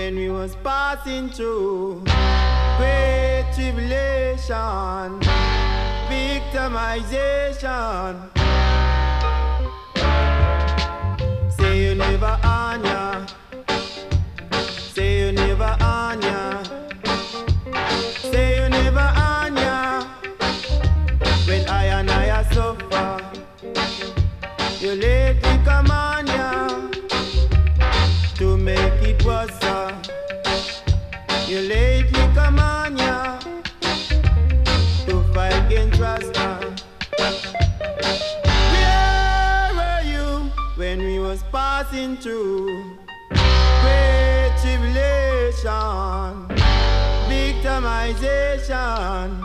when we was passing through great tribulation, victimization. Say you never on ya, say you never on ya, say you never on ya. When I suffer, you lately come on ya to make it worse. You lately come on ya to fight against Rasta. Where were you when we was passing through great tribulation, victimization?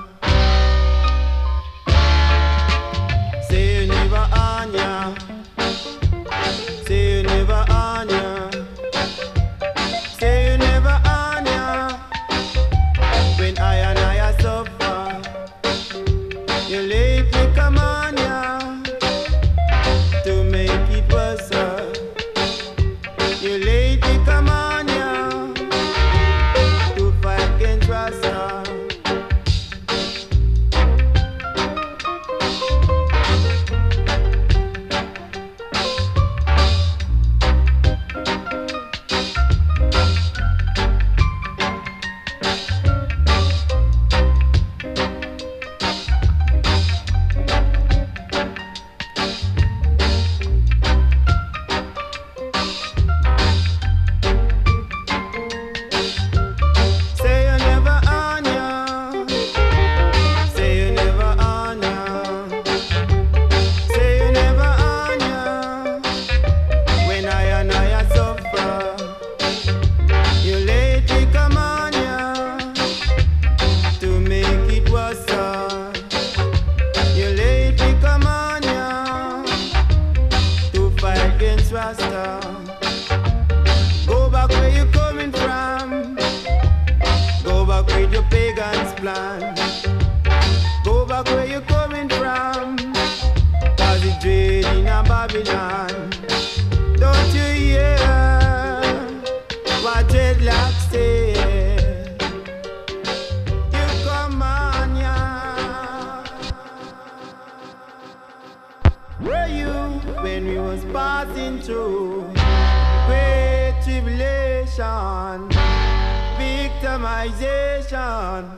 Say you never on ya, say you never on ya, say you never on ya. When I suffer, you lately come on ya to make it worse. You lately come on ya to fight against Rasta. Go back where you're coming from. Go back with your pagan's plan. Go back where you're coming from. Cause it's dread in a Babylon. Don't you hear what dreadlocks say? You come on, yeah. Were you when we was passing through great tribulation, victimization?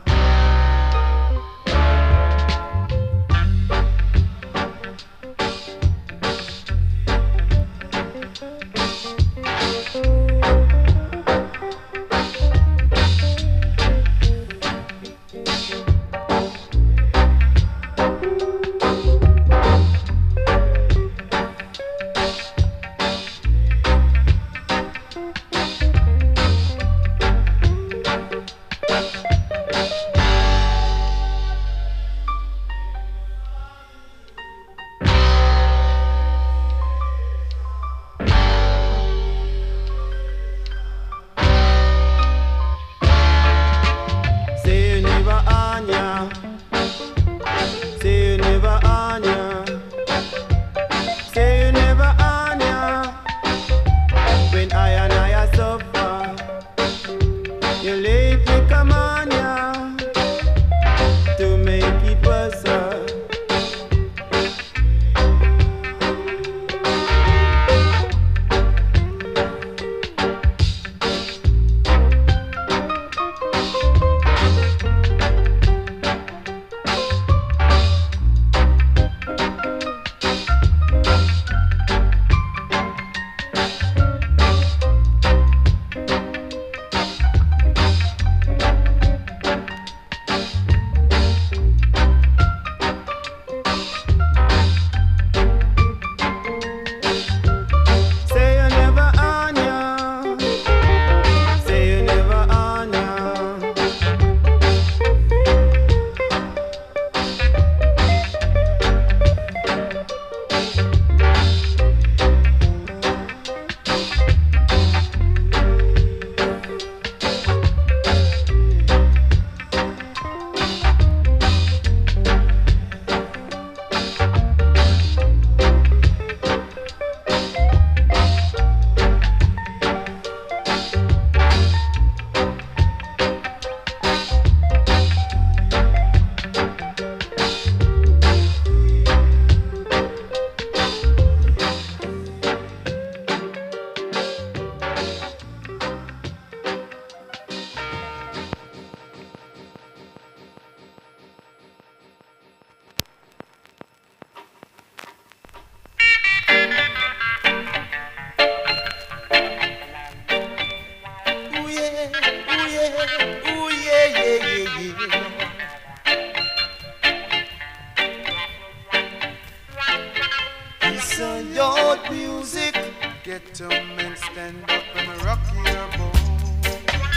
Zion music. Ghetto men stand up and rock your boat.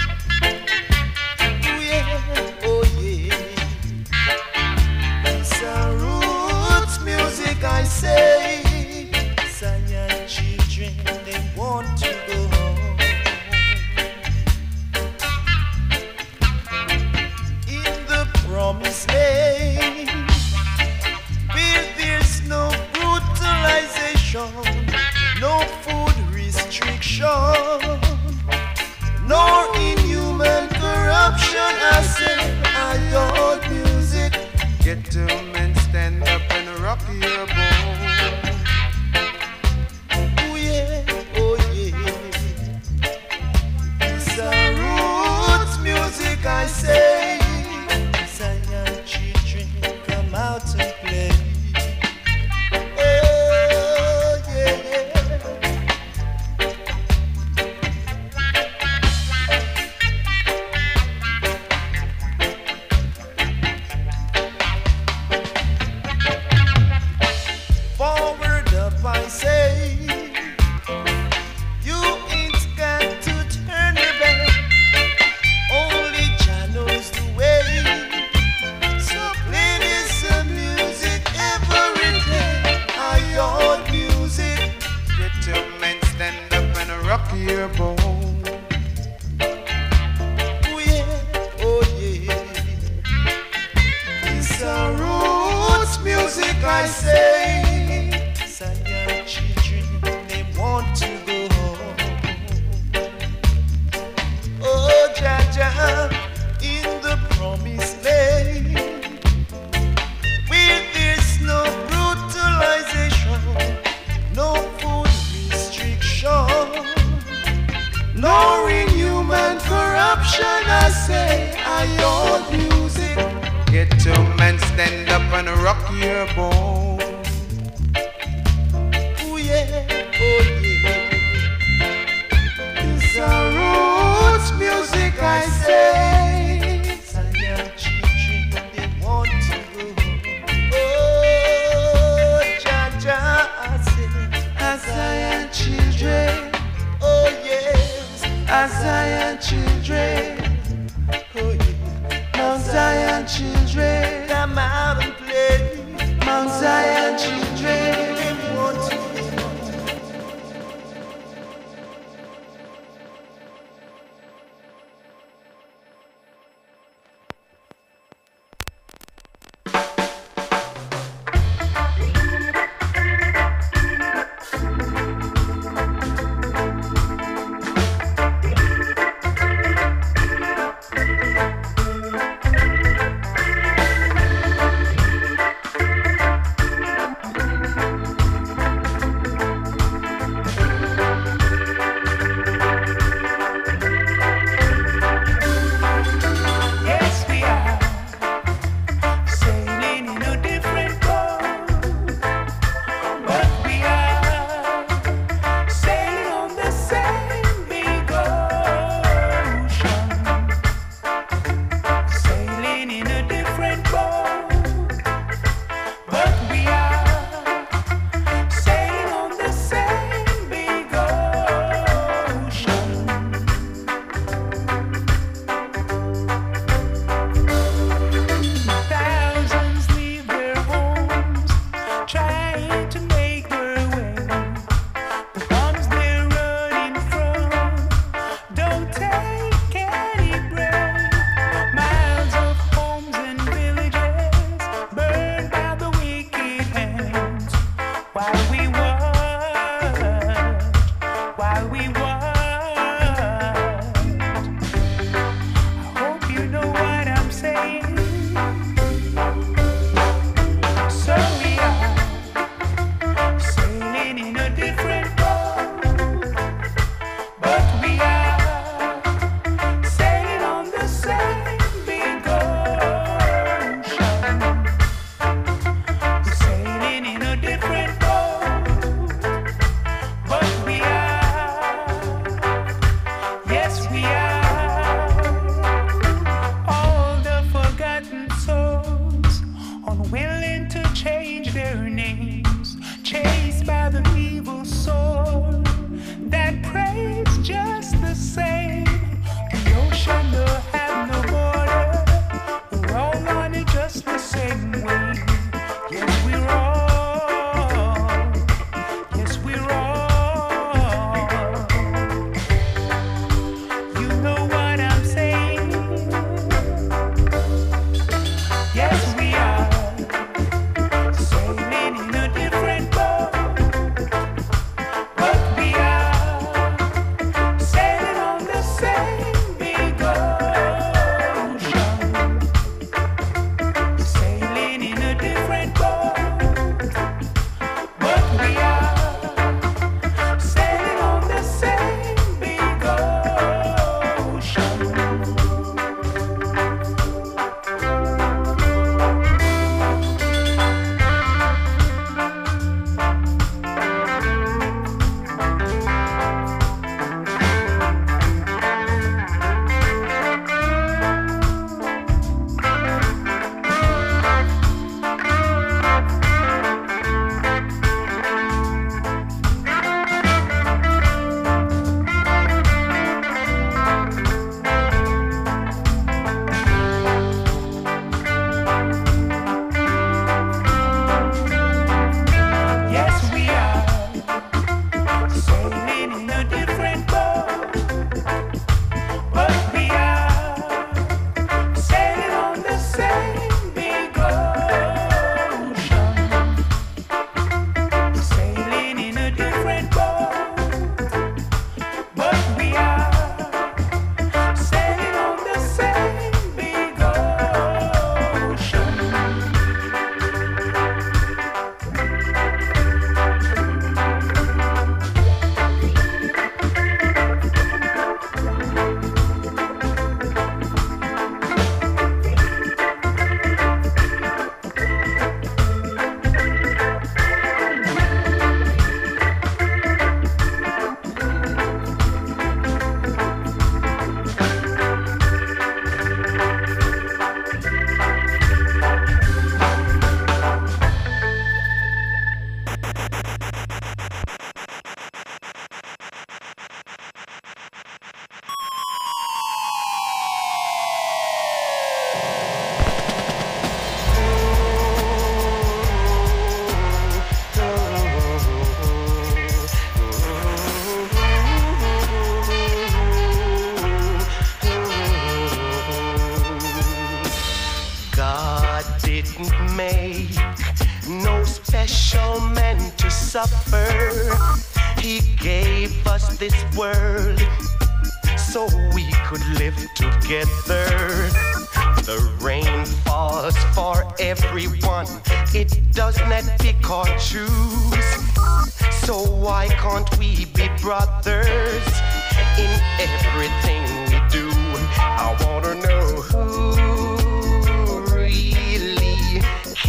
Oh yeah, oh yeah. It's a roots music, I say. Zion children, they want to go home. In the promised land, where there's no brutalization, no food restriction, nor inhuman corruption. I say, I adore music. Ghetto men stand up and rock your boat. Oh yeah, oh yeah. It's a roots music, I say. Zion children, come out and play. Oh yeah. Forward up, I say. You ain't got to turn your back. Only Jah knows the way. So play this music every day. I own music. Ghetto men stand up and rock your boat. Oh yeah, oh yeah. It's a roots music, I say. Zion children, they want to go home. Oh Jah Jah, in the promised land, where there's no brutalization, no food restriction, no inhuman corruption. I say, I own music. Ghetto men stand up and rock your boat. Oh yeah, oh yeah. It's a roots music, I say. Zion children, they want to go home. Oh, Jah Jah, I say, Zion children. Oh yes, Zion children. Oh yeah, Mount Zion children, come out and play. Mount Zion. suffer. He gave us this world so we could live together. The rain falls for everyone. It does not pick or choose. So why can't we be brothers in everything we do? I wanna know who really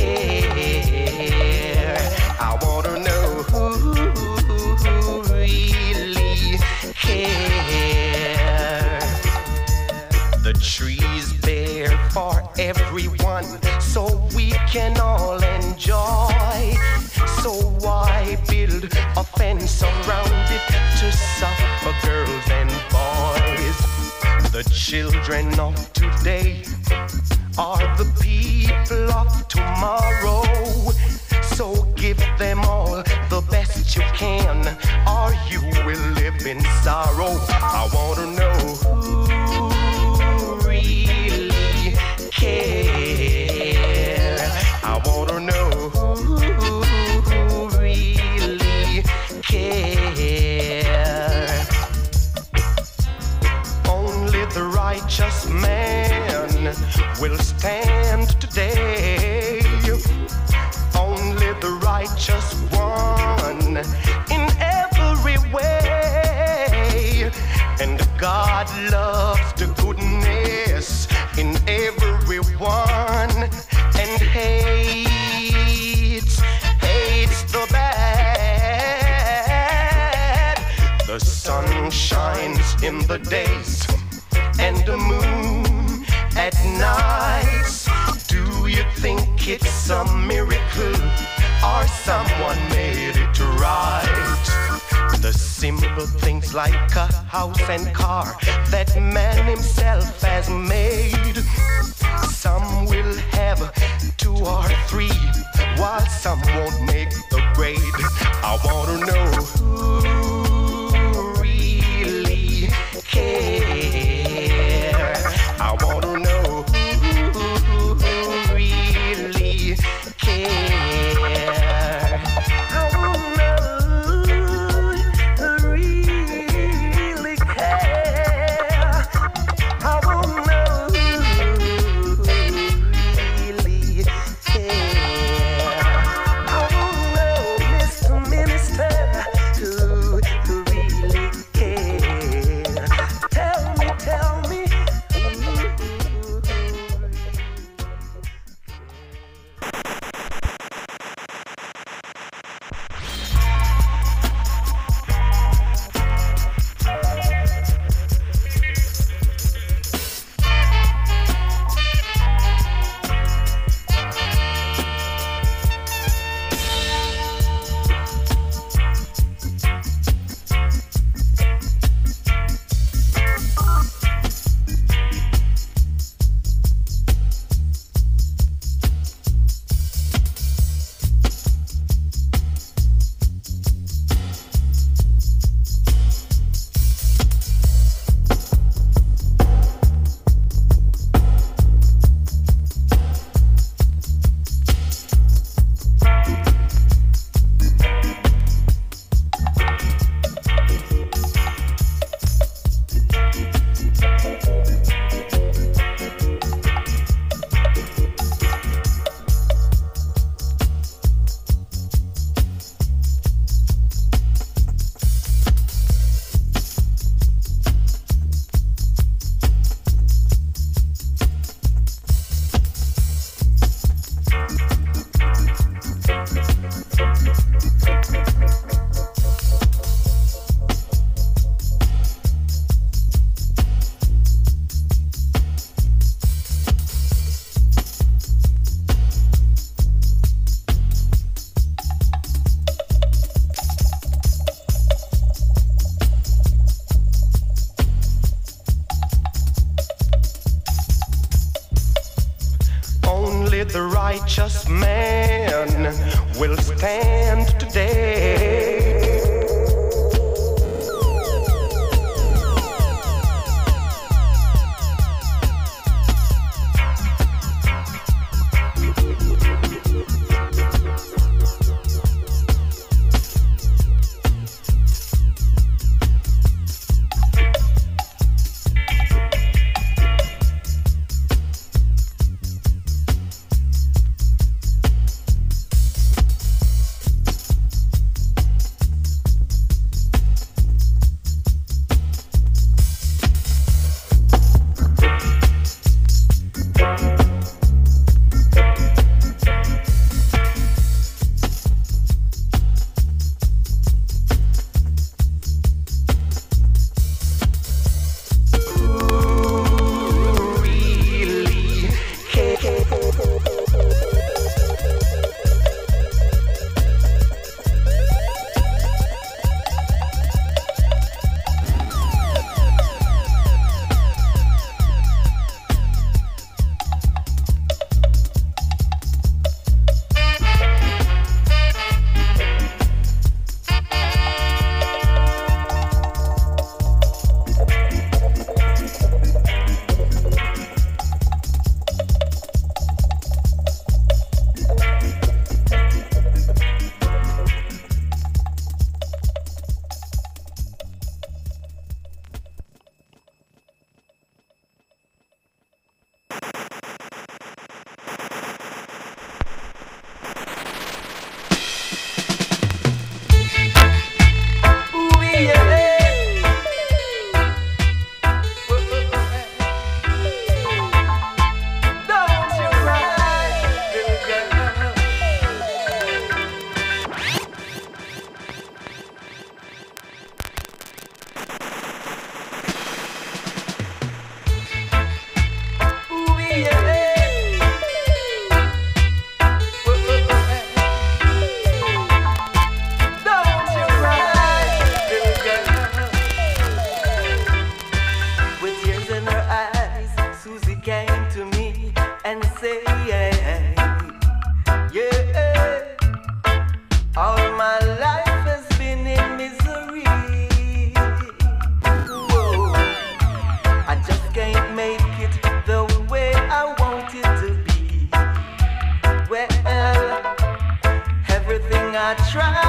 cares. I wanna know who really cares. The trees bear for everyone, so we can all enjoy. So why build a fence around it to suffer girls and boys? The children of today are the people of tomorrow. So give them all the best you can, or you will live in sorrow. I wanna know who really cares. I wanna know who really cares. Only the righteous man will stand today. Only the righteous one in every way. And God loves the goodness in everyone and hates the bad. The sun shines in the days and the moon at night. Do you think it's a miracle or someone made it right? The simple things like a house and car that man himself has made. Some will have 2 or 3, while some won't make the grade. I wanna know who really cares. I wanna know who really cares. I wanna know who really cares. I wanna know who really cares. I wanna know, Mr. Minister, who really cares. Tell me. The righteous man will stand today.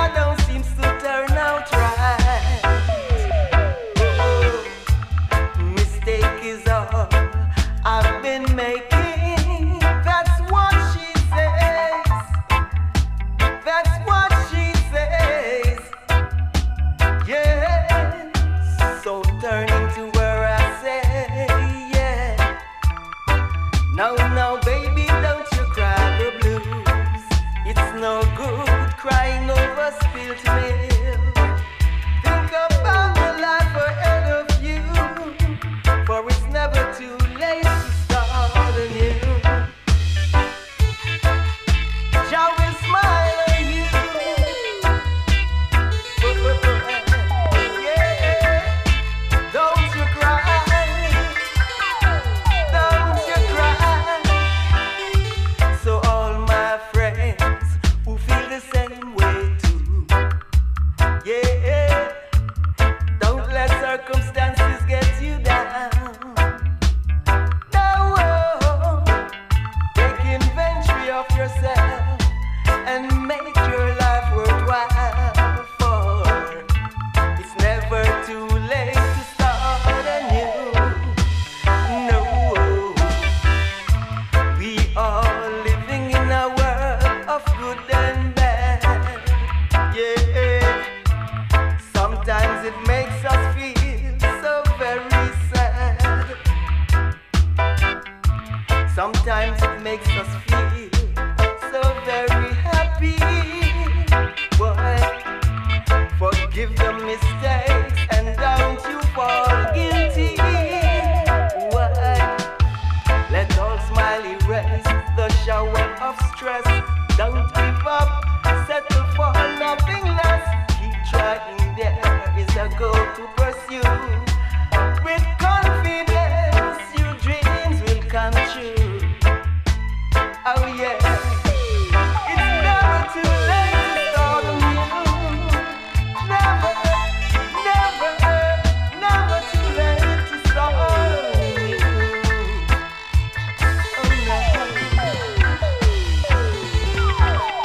don't seem to turn out right. Oh, mistake is all I've been making. That's what she says. That's what she says. Yeah. So turning to her, I say, yeah. No, baby, don't you cry the blues. It's no good crying over spilt milk. Think about the life ahead of you, for it's never too late to start anew. Jah will smile on you. Yeah. Don't you cry. Don't you cry. So all my friends who feel the same way too, yeah, don't let circumstances get you down. No, take inventory of yourself and make your life worthwhile. For it's never too late to start anew. No, we are living in a world of good and bad. Yeah, sometimes it makes us feel so very sad. Sometimes it makes us feel so very happy. But forgive the mistakes and don't you fall guilty. Why? Let all smile erase the shower of stress. Don't give up, settle for nothing less. Keep trying, there is a goal to pursue. With confidence, your dreams will come true. Oh yeah, it's never too late to start anew. Never, never, never too late to start anew. Oh no.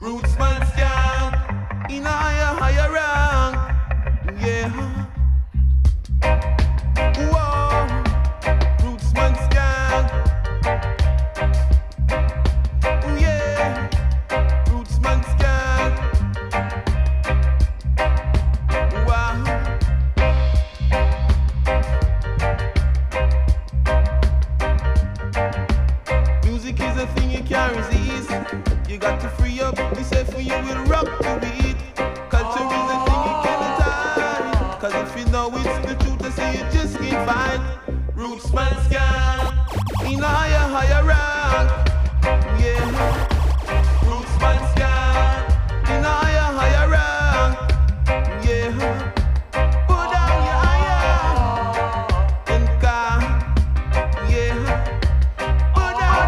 Rootsman scan in a higher rank. Yeah. Whoa. Rootsman scan. Yeah. Rootsman scan. Wow. Music is a thing you can't resist. You got to free up yourself when you will rock the beat. Culture is a thing you cannot hide. Cause if you know it's the truth, I say you just can't find. Rootsman scan in a higher rank. Yeah. Rootsman scan in a higher rank. Yeah. Put down your iron and calm. Yeah. Put down.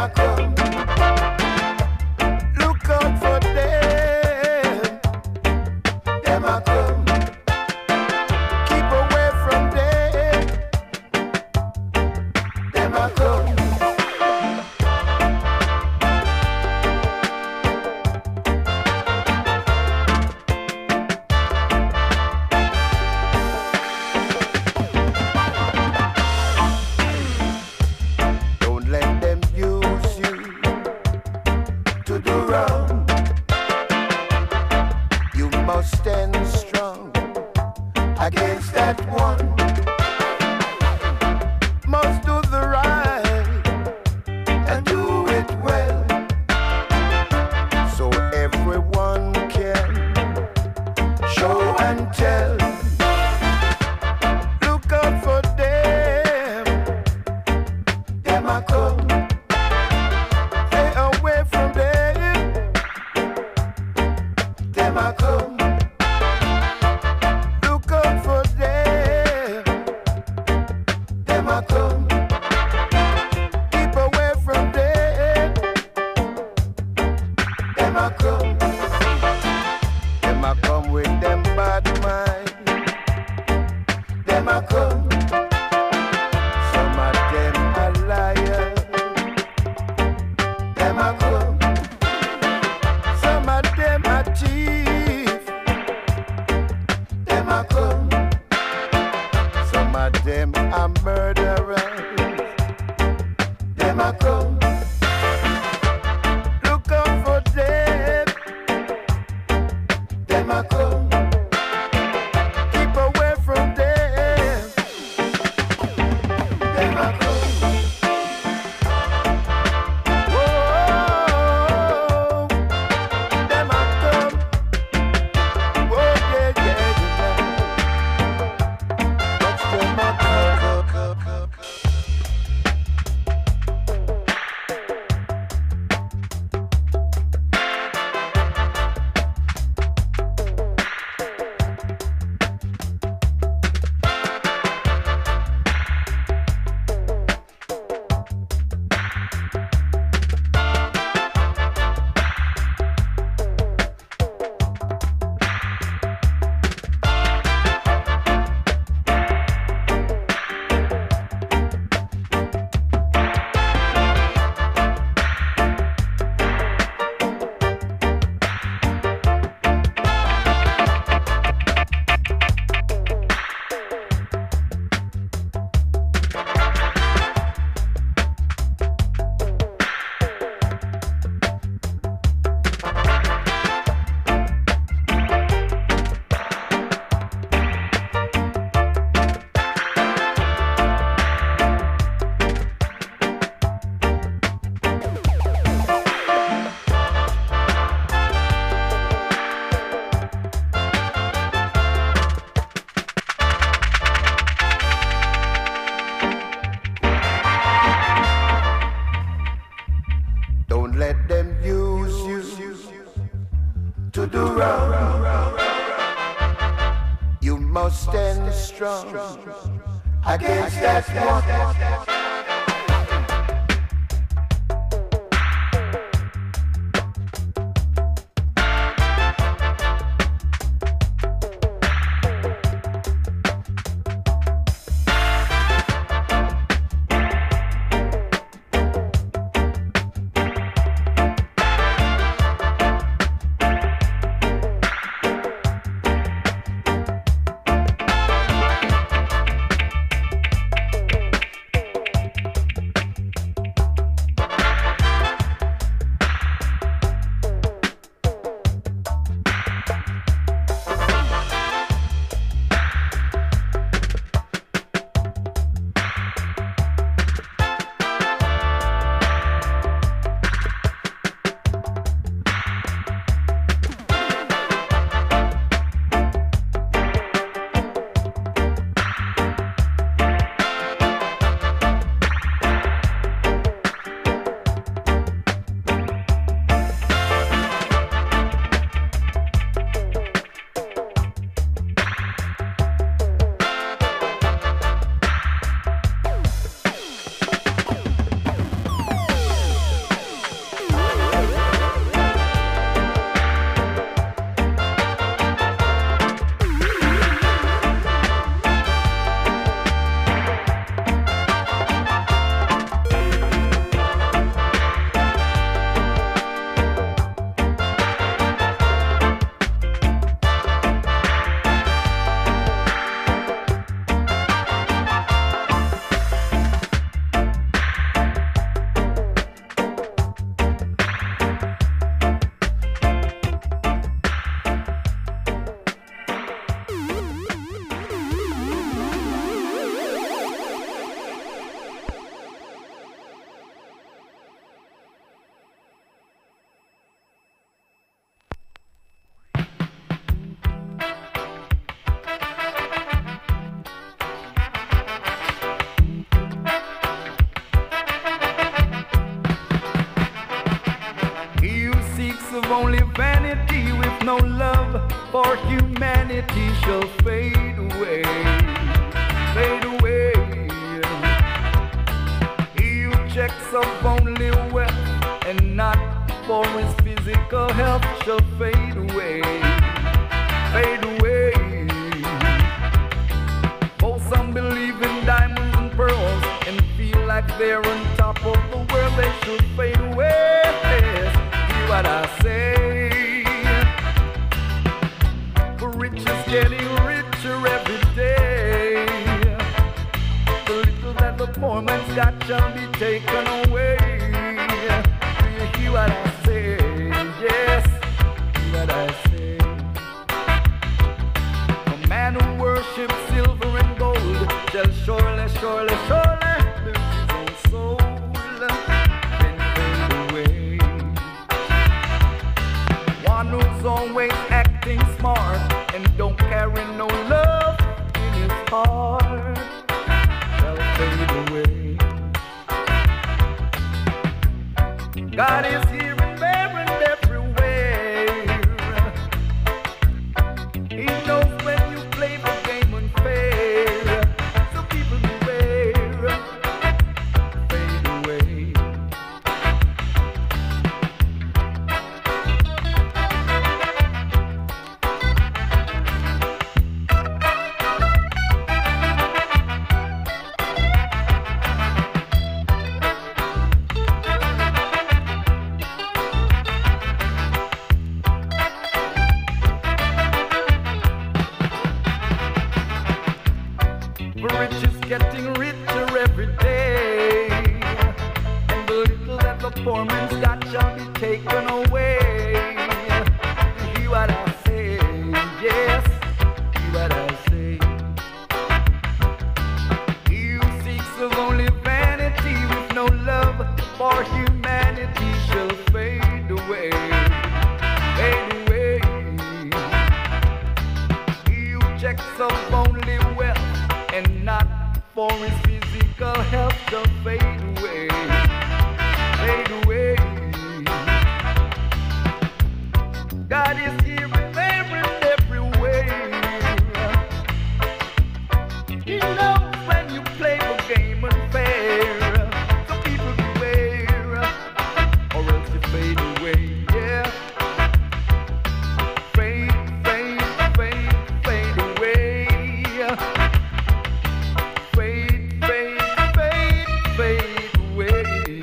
a come. Look out for them. Them a come. Keep away from them. Them a come. Don't let them use you to do wrong. You must stand strong against that one. Must do the right and do it well, so everyone can show and tell. Look out for them. Them a come. Stay away from them. Them a come. Look out for them. Them a come. Keep away from them. Them a come. Them a come with them bad mind. Them a come. Some of them a liar. Them a come. Some of them a thief. Them a come. Some of them a murderers. Them a come. Look out for them. Them a come. Keep away from them. Them a come. Whoa, them a come. Whoa, yeah, yeah, yeah. Watch them a come. Don't let them use you to do wrong. You must stand strong against that one. of only vanity with no love for humanity shall fade away, fade away. He who checks up only wealth and not for his physical health shall fade away, fade away. For some believe in diamonds and pearls and feel like they're on top of the world, they should fade away. Hear what I say. For rich is getting richer every day. The little that the poor man's got shall be taken away. Do you hear what I say? Yes, hear what I say. A man who worships silver and gold shall surely, surely, surely lose his own soul. Then fade away. One who's always acting smart and don't carry no love in his heart shall fade away. God is here and there and everywhere. He knows when you play the game unfair. So people beware, fade away. The rich is getting richer every day, and the little that the poor man's got shall be taken away. You hear what I say? Yes, hear what I say. He who seeks of only vanity with no love for humanity shall fade away, fade away. He who checks of only wealth and not for his physical health shall fade away, fade away. God is here and there and everywhere. He knows when you play the game unfair. So people beware, or else you fade away, yeah. Fade, fade, fade, fade away. Fade, fade, fade, fade away.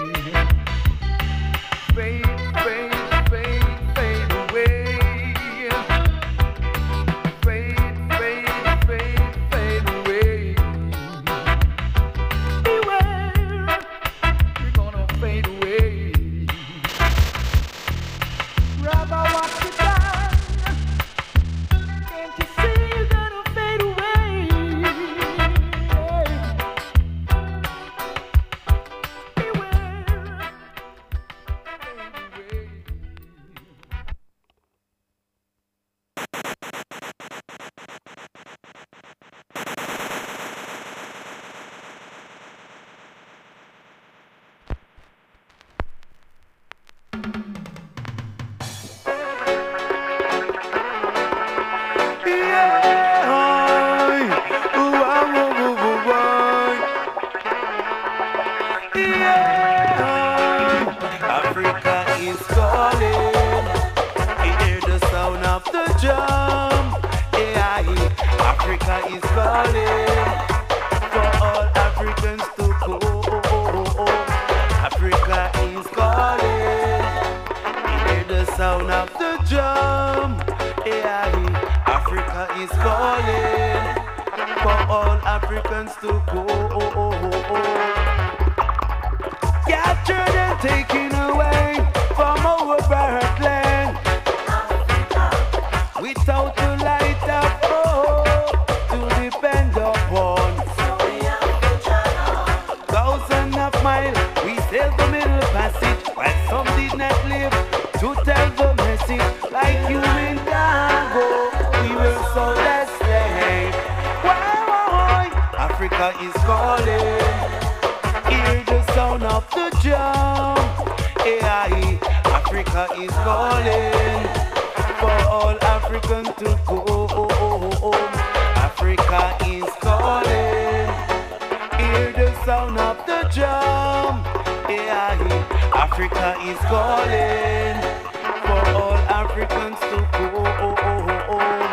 Fade, fade, fade, fade away. Fade, fade, fade, fade away. Beware, you're gonna fade away. Rather watch it down. Can't you see you're gonna fade away? Beware, fade away. Africa is calling. Hear the sound of the drum. Africa is calling for all Africans to go. Africa is calling. Hear the sound of the drum. Africa is calling for all Africans to go. Captured and taken away from our birthland, without the light of hope to depend upon. Thousands of miles we sailed the middle passage, while some did not live to tell the message. Like you in Congo, we will sow the slave. Why? Africa is calling. Hear the sound of the drum. Africa Africa is calling for all Africans to go home. Africa is calling. Hear the sound of the drum. Yeah, Africa is calling for all Africans to go home.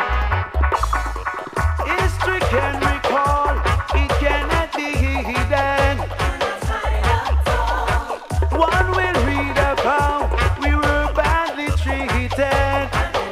History can recall, it cannot be hidden. One will read about we were badly treated.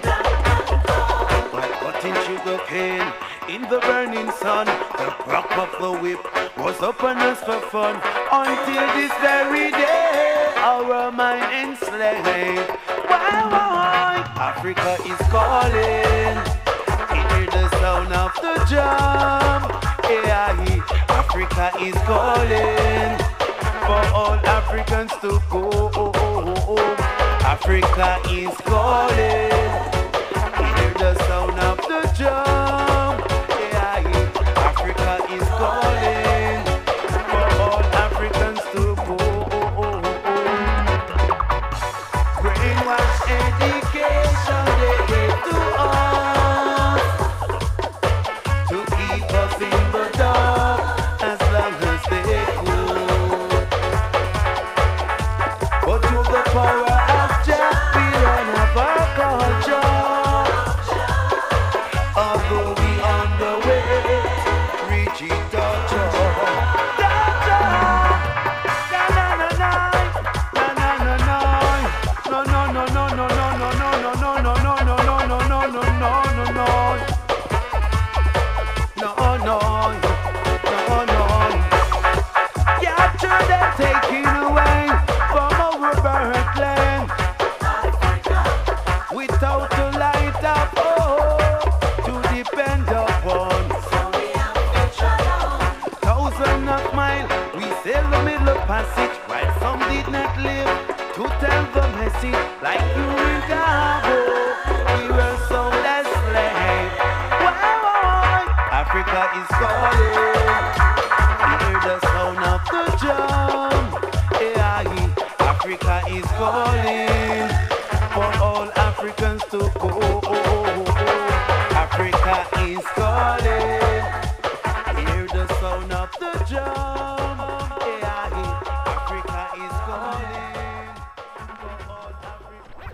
Like cutting sugar cane in the burning sun, the crack of the whip was upon us for fun. Until this very day, our mind enslaved. Why? Africa is calling. Hear the sound of the drum. Yeah, Africa is calling for all Africans to go home. Africa is calling. Hear the sound of the drum. Yeah, Africa is calling for all Africans to go home. Brainwash education they gave to us to keep us in the dark as long as they could. But to the power of Jah, we don't have our culture. Although we on the way, reach it taking away from our birthland without a light of hope to depend upon. Thousands of miles we sail the middle passage while some did not live to tell the message. Like you in Gabo, we were sold as slaves. Why? Africa is calling. Hear the sound of the drum. Yeah, Africa is calling for all Africans to go. Africa is calling. Hear the sound of the drum. Yeah, Africa is calling for all Africans.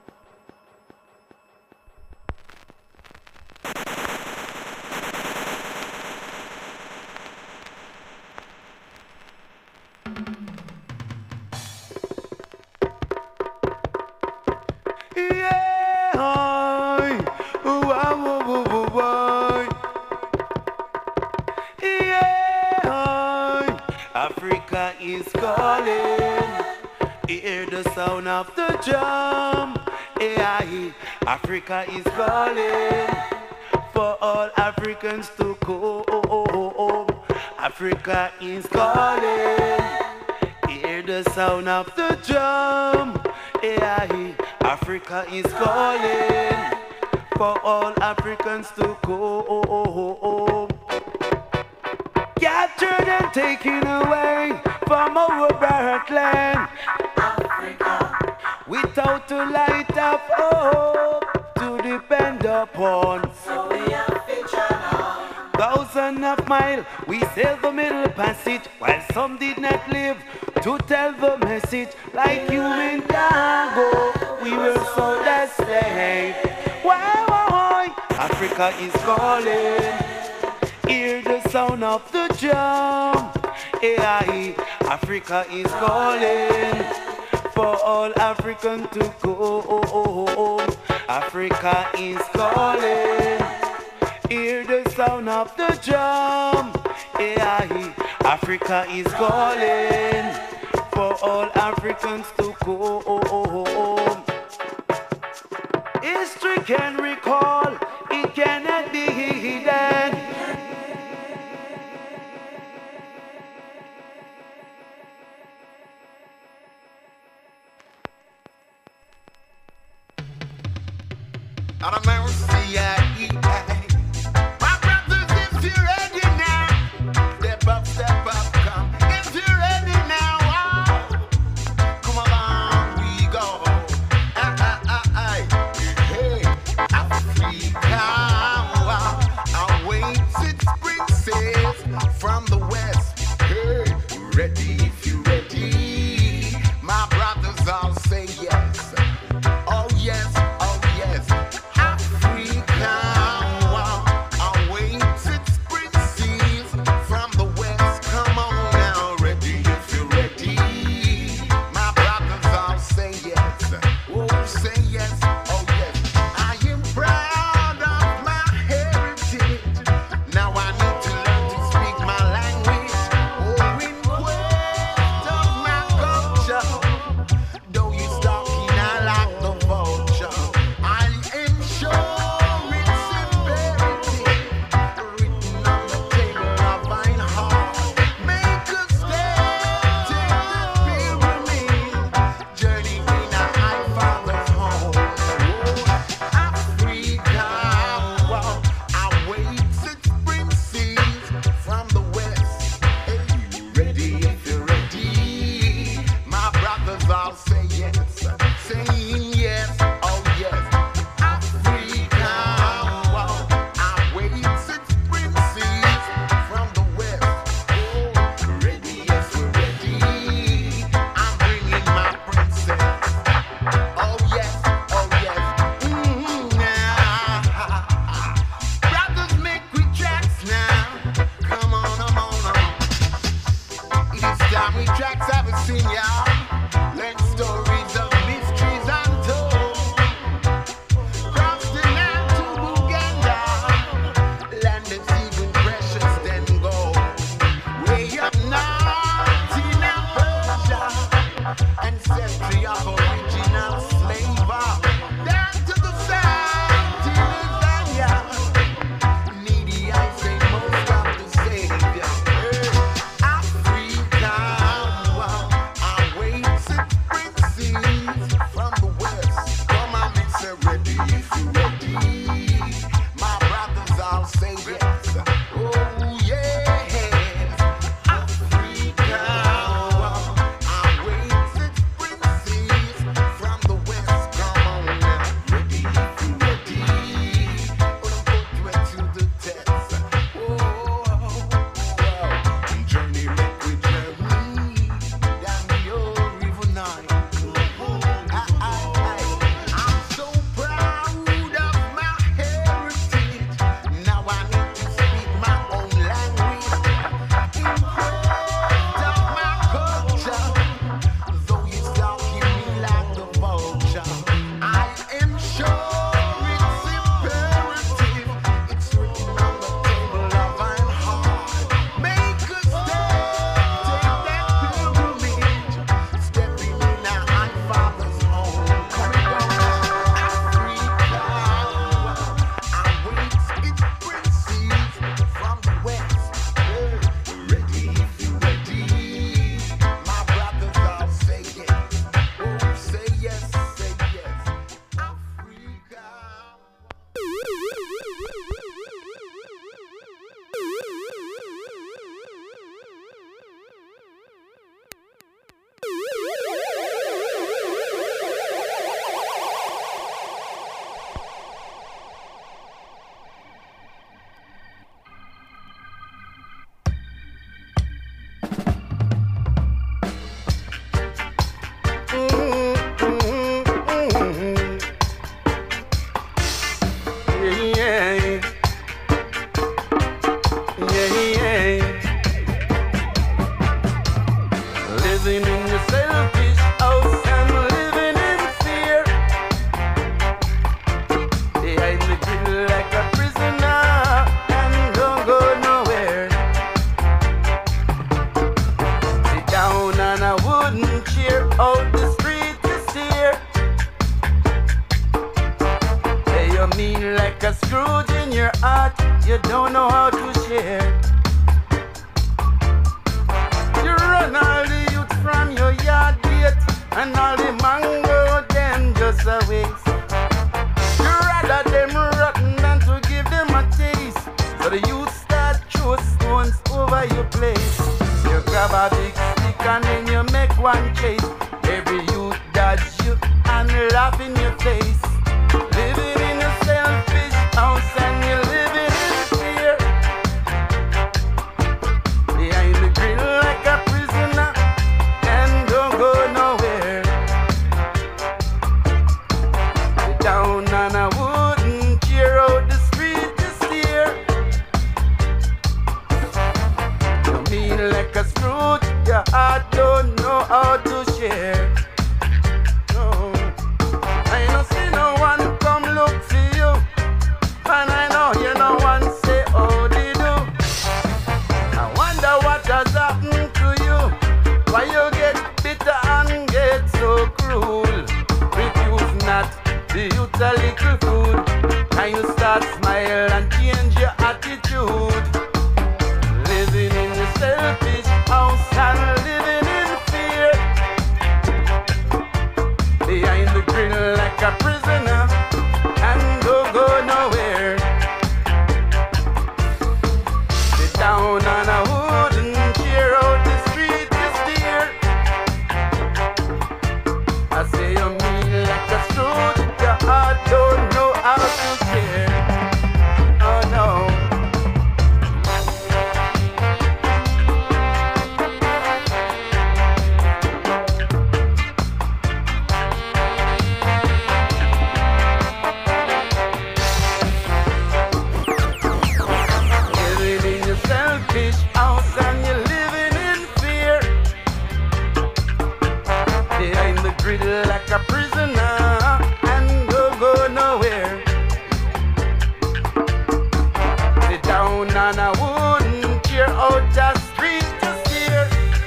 Africa is calling. Hear the sound of the drum. Yeah, Africa is calling for all Africans to go home. Africa is calling. Hear the sound of the drum. Yeah, Africa is calling for all Africans to go home. Captured and taken away from our birthland, Africa, without a light of hope to depend upon. So we have to travel thousands of miles we sailed the middle passage while some did not live to tell the message. Like you in Congo, we were sold as slaves. Why? Africa is calling. Hear the sound of the drum. AI, Africa is calling for all Africans to go home. Africa is calling. Hear the sound of the drum. AI, Africa is calling for all Africans to go home. History can recall, it cannot be hidden. Out of mercy, my brothers, if you're ready now, step up, come. If you're ready now, come along, we go. grill like a prisoner and don't go nowhere. Sit down on a wooden chair out the street to steer.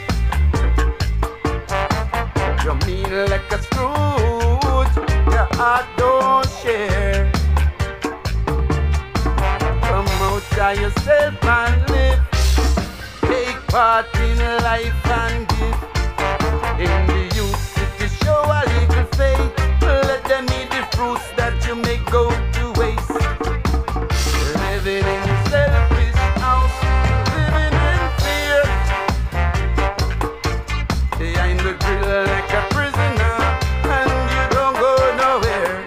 You mean like a Scrooge, your heart don't share. Come out by yourself and live. Take part in life and give. In the youth city, show a little faith. Let them eat the fruits that you may go to waste. Living in a selfish house, living in fear. Behind the grill like a prisoner, and you don't go nowhere.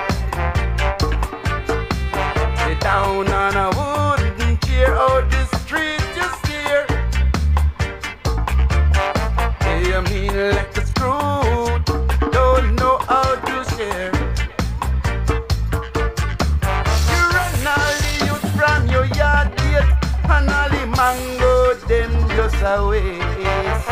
Sit down on a wooden chair out the street you steer. You mean like a Scrooge, don't know how to share. You run all the youth from your yard gate, and all the mango them just a waste.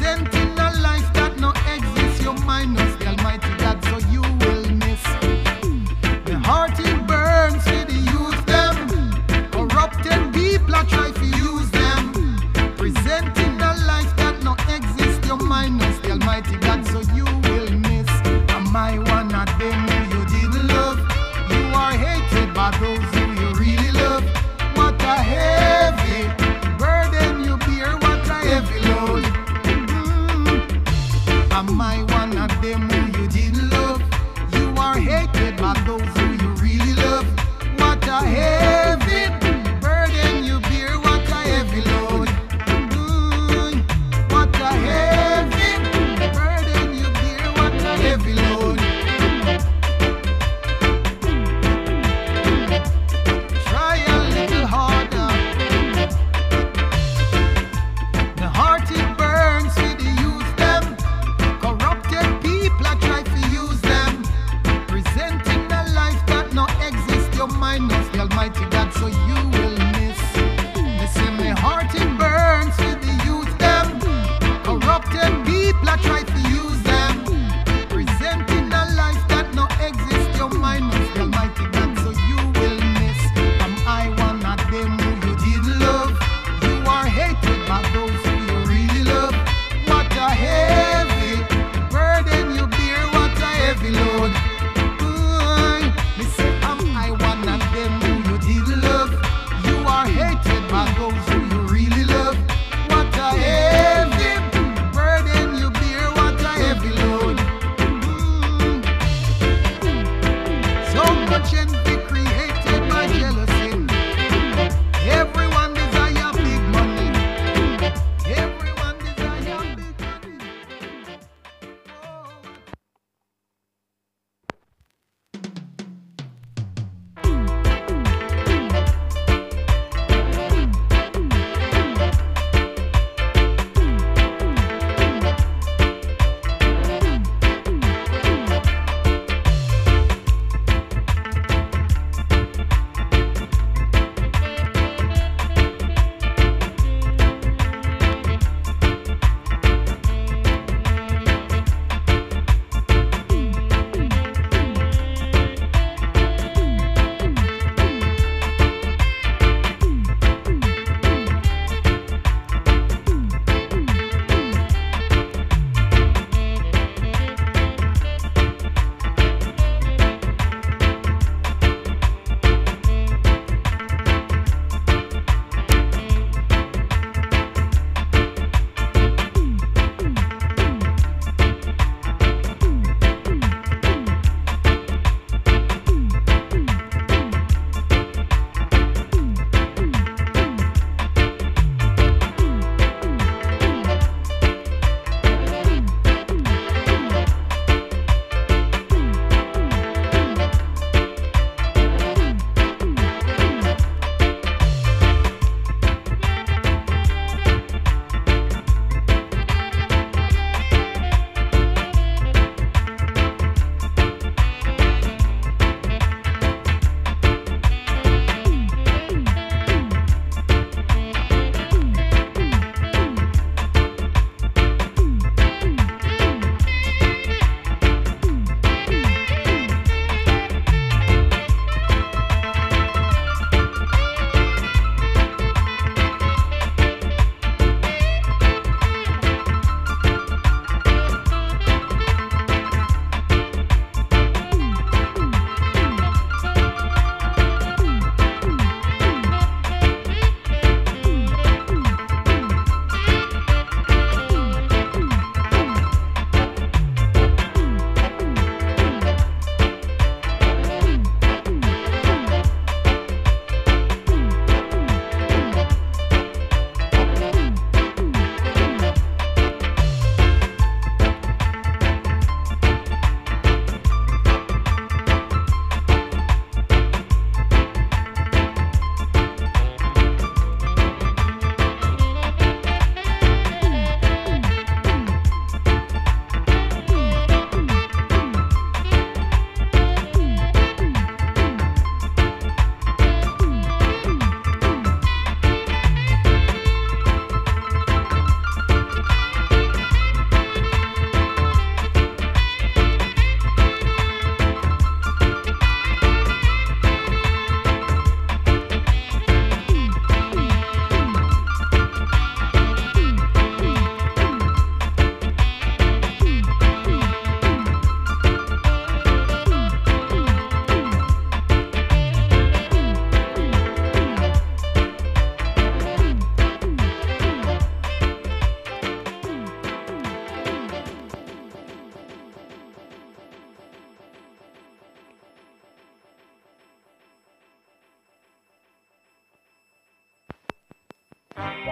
presenting a life that no exists. Your minus the Almighty God, so you will miss. The heart it burns for the youth them. Corrupted people are try to use them. Presenting a life that no exists. Your minus the Almighty God, so you will miss. Am I one of them who you didn't love? You are hated by those who you really love. What a heavy burden you bear, what a heavy load. Am I one of them who you didn't love? You are hated by those who you really love. What a heavy burden you bear, what a heavy load. What a heavy burden you bear, what a heavy load. Try a little harder. The heart it burns for the youth them. Corrupted people are try to use them. Presenting a life that no exists. Your minus the Almighty God, so you will miss. Listen, my heart it burns for the youth them. Corrupted people are try to use them. Presenting a life that no exists. Your minus the Almighty God, so you will miss. Am I one of them who you didn't love? You are hated by those who you really love. What a heavy burden you bear, what a heavy load. Me say, am I one of them who you didn't love? You are hated by those who you really love. What a heavy burden you bear, what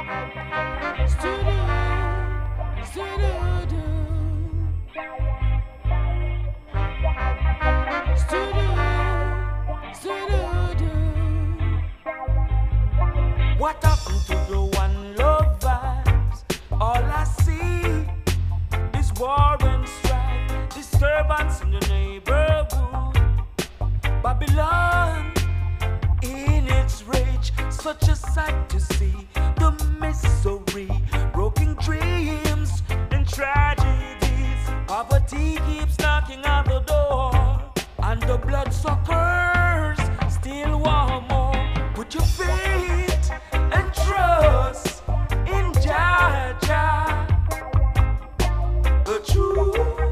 What happened to the one love vibes? All I see is war and strife, disturbance in the neighborhood. Babylon in its rage, such a sight to see. The misery, broken dreams and tragedies. Poverty keeps knocking at the door, and the bloodsuckers still want more. Put your faith and trust in Jah Jah, the true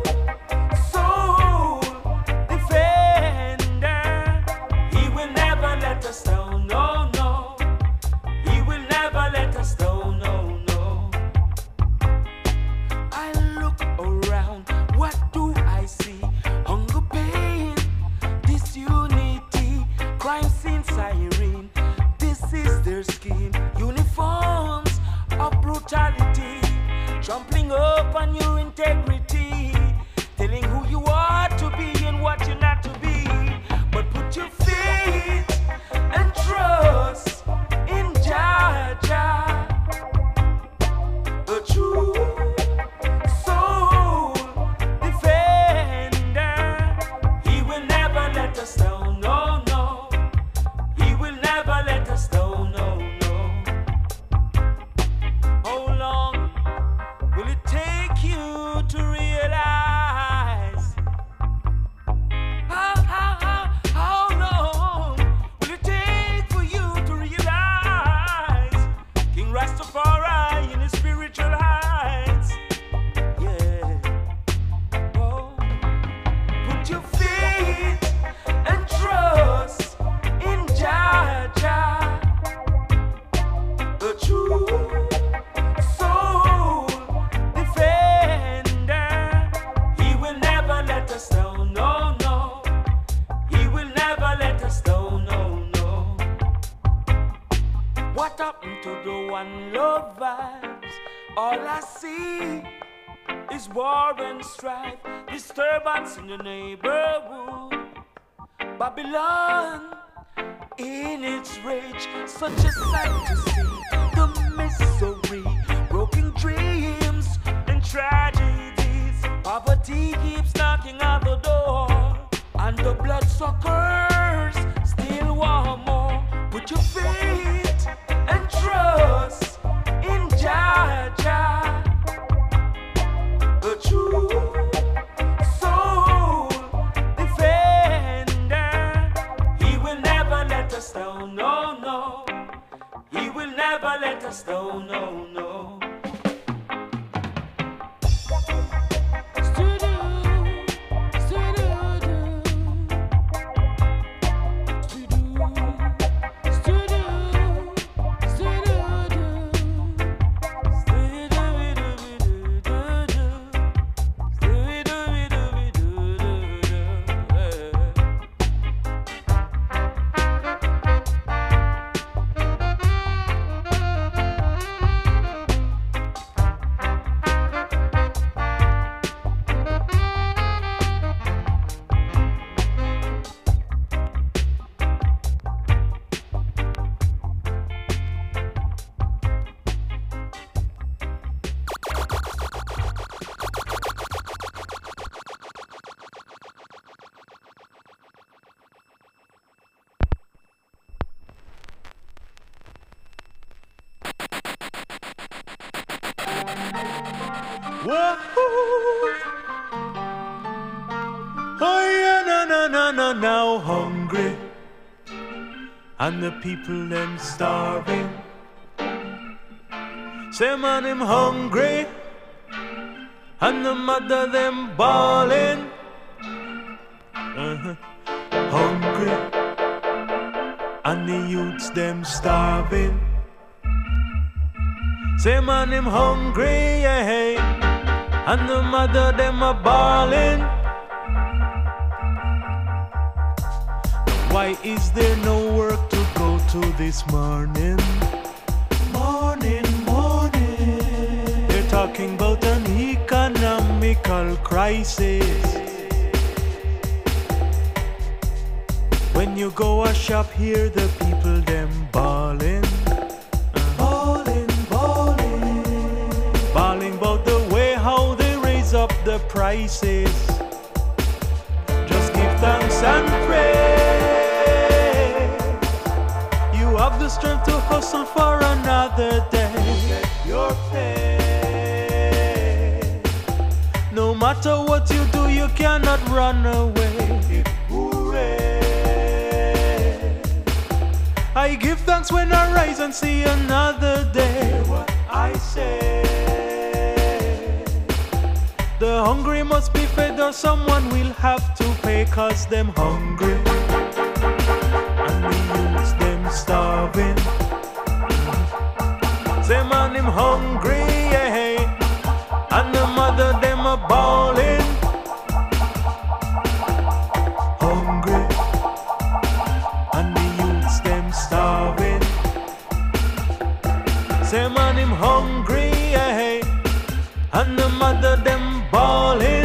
soul defender. He will never let us down, no, no. He will never let us down, no, no. I look around, what do I see? Hunger, pain, disunity, crime scene siren. This is their scheme. Uniforms of brutality, trampling up on your integrity, telling who you are to be and what you're not to be. But put your faith and trust in Jah Jah, the true soul defender. He will never let us down, no, no. He will never let us down, no, no. How long will it take you to realize? How long will it take for you to realize? King Rastafari in his spiritual heights. Yeah. Oh. Put your faith and trust in Jah Jah, the true soul defender. He will never let us down, no, no. He will never let us down, no, no. What happened to the one love vibes? All I see is war and strife, disturbance in the neighborhood. Babylon in its rage, such a sight to see. The misery, broken dreams and tragedies. Poverty keeps knocking at the door, and the bloodsuckers still want more. Put your faith and trust in Jah Jah, the true soul defender. He will never let us down, no, no. He will never let us down, no, no. Whoa. Oh yeah, na now hungry, and the people them starving. Say man him hungry, and the mother them bawling. Hungry, and the youths them starving. Say man him hungry, yeah, and the mother them a bawling. Why is there no work to go to this morning? Morning, talking about an economical crisis. When you go a shop, hear the people them bawling, bawling about the way how they raise up the prices. Just give thanks and pray. You have the strength to hustle for another day. Get your pay. No matter what you do, you cannot run away. Hooray! I give thanks when I rise and see another day. What I say. The hungry must be fed or someone will have to pay, 'cause them hungry and the youths them starving. Say man him hungry, yeah, and the mother them a bawling. Hungry and the youths them starving. Say man him hungry, yeah, and the mother them ballin'.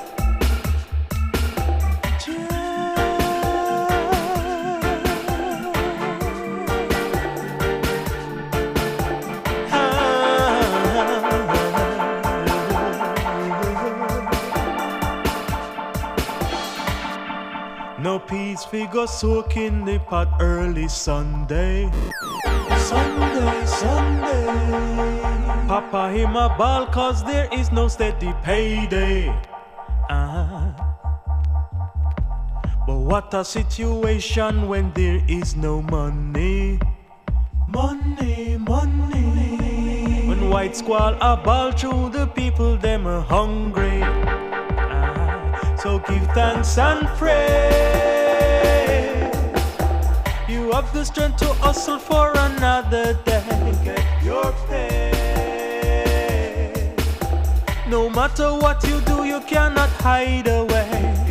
No peace figure soak in the pot early Sunday. Sunday. Papa him a ball 'cause there is no steady payday. But what a situation when there is no money. Money. When white squall a ball through, the people them are hungry. So give thanks and pray. You have the strength to hustle for another day. Get your pay. No matter what you do, you cannot hide away.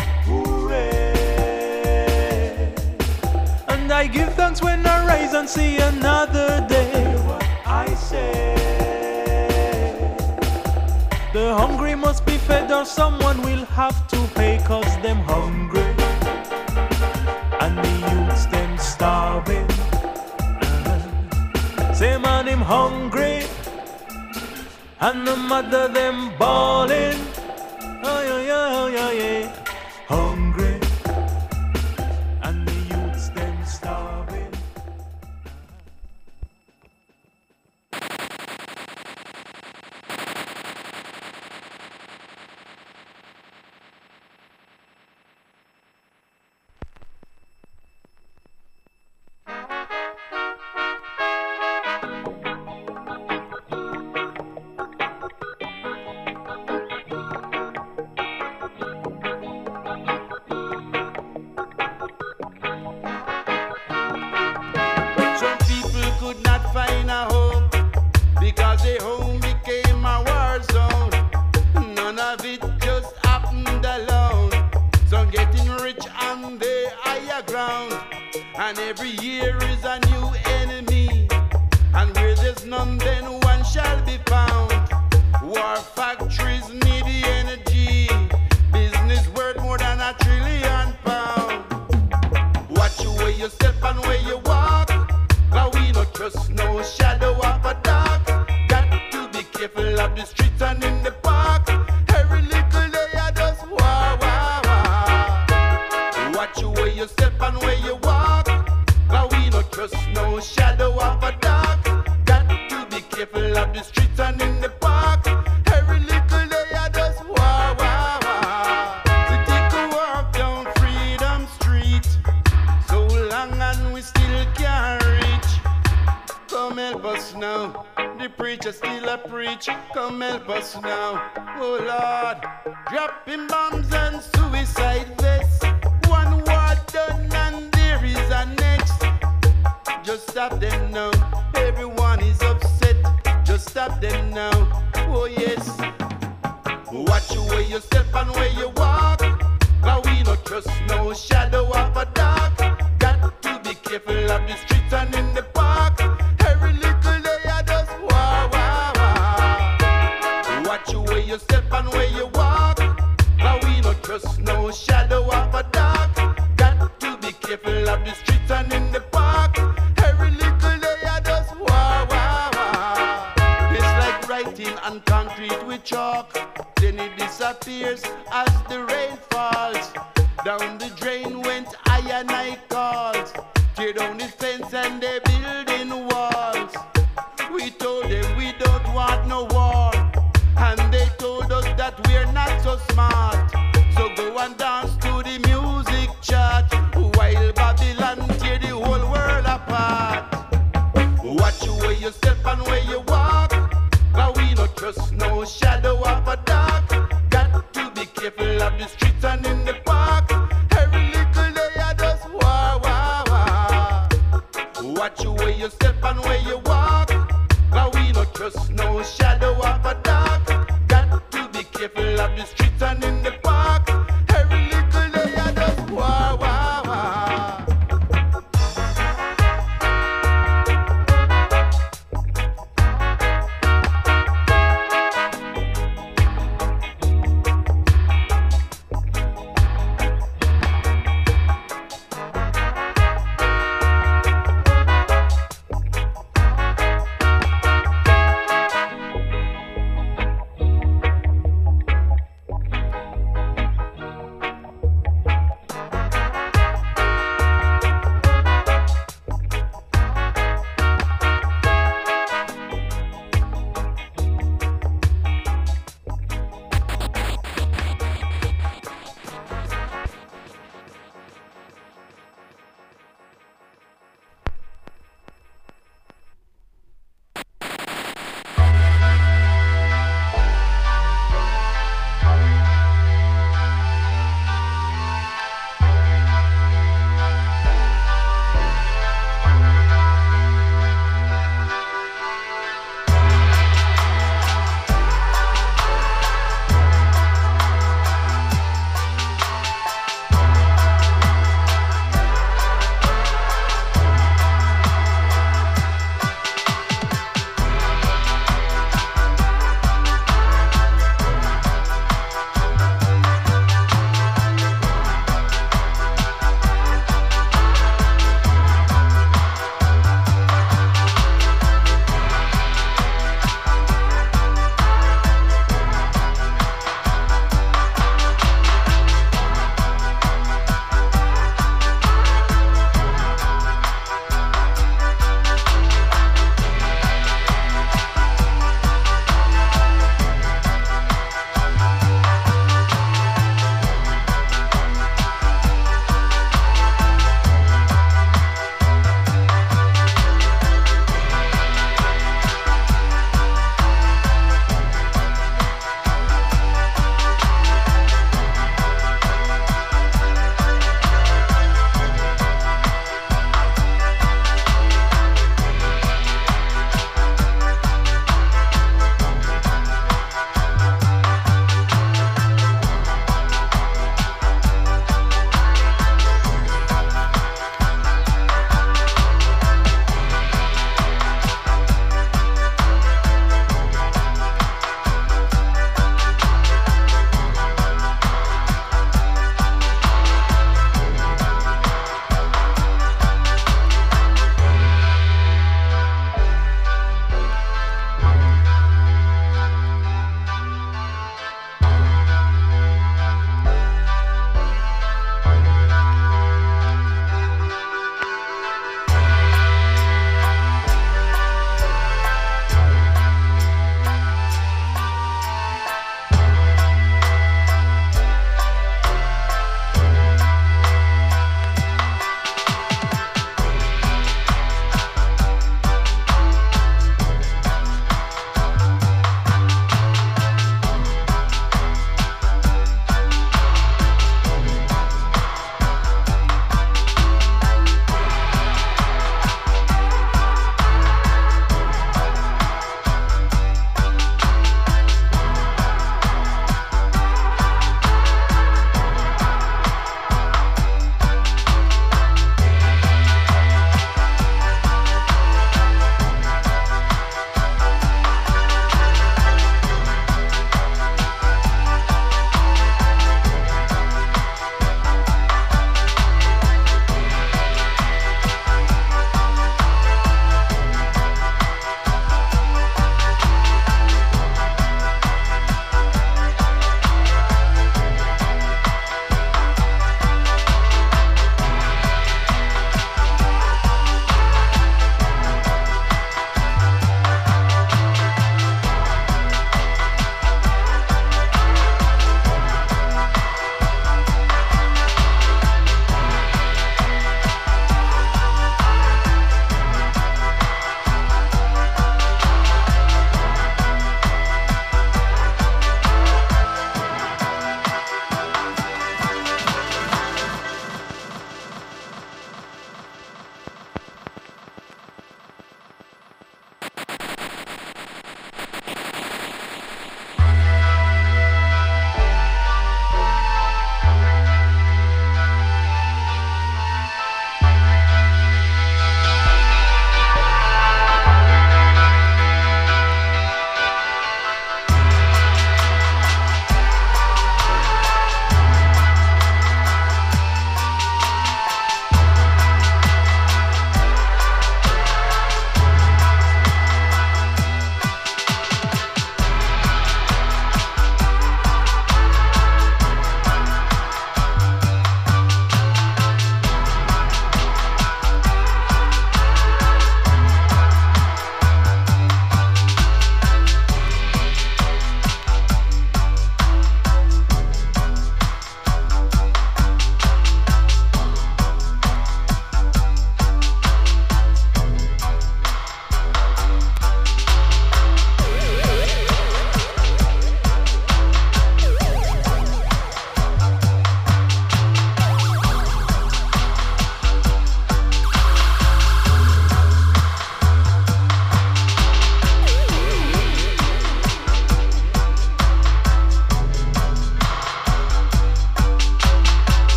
Hooray! And I give thanks when I rise and see another day. What I say. The hungry must be fed or someone will have to pay, 'cause them hungry and the youths them starving. Say man him hungry and the mother them bawling. Oh yeah. Hungry and the youths them starving. And every year is a new enemy, and where there's none, then one shall be found. War factories need the energy, business worth more than £1 trillion. Watch where you step and where you walk, but we don't trust no shadow of a dark. Got to be careful of the streets and in the park. Every little day I just wow. Watch where you step and where you walk, but we don't trust no shadow of a dark. Got to be careful of the streets and in the park. Every little day I just wow. To take a walk down Freedom Street, so long and we still can't reach. Come help us now, the preacher still a preach. Come help us now, oh Lord. Dropping bombs and suicide vests. One war done and there is a next. Just stop them now, everyone is upset. Just stop them now, oh yes. Watch where you step and where you walk, but we don't trust no shadow of a dark. Got to be careful of the streets and in the park. Every little day I just wow. step and where you walk. Now we not trust no shadow of a dark. Got to be careful of the streets and in the park. Every little day I just wah, wah, wah. It's like writing on concrete with chalk. Then it disappears as the rain falls. Down the drain went I and I calls. Tear down the fence and they building walls. We told them we don't want no war. And they told us that we're not so smart. So go and dance to the music chart while Babylon tear the whole world apart. Watch where you step and where you walk. Now we not trust no shadow of a dark. Got to be careful of the streets and in the park. Every little day I just wah, wah, wah. Watch where you step and where you walk. Now we not trust no shadow of a dark. Got to be careful of the streets and in the park. Every little day I just wah, wah, wah.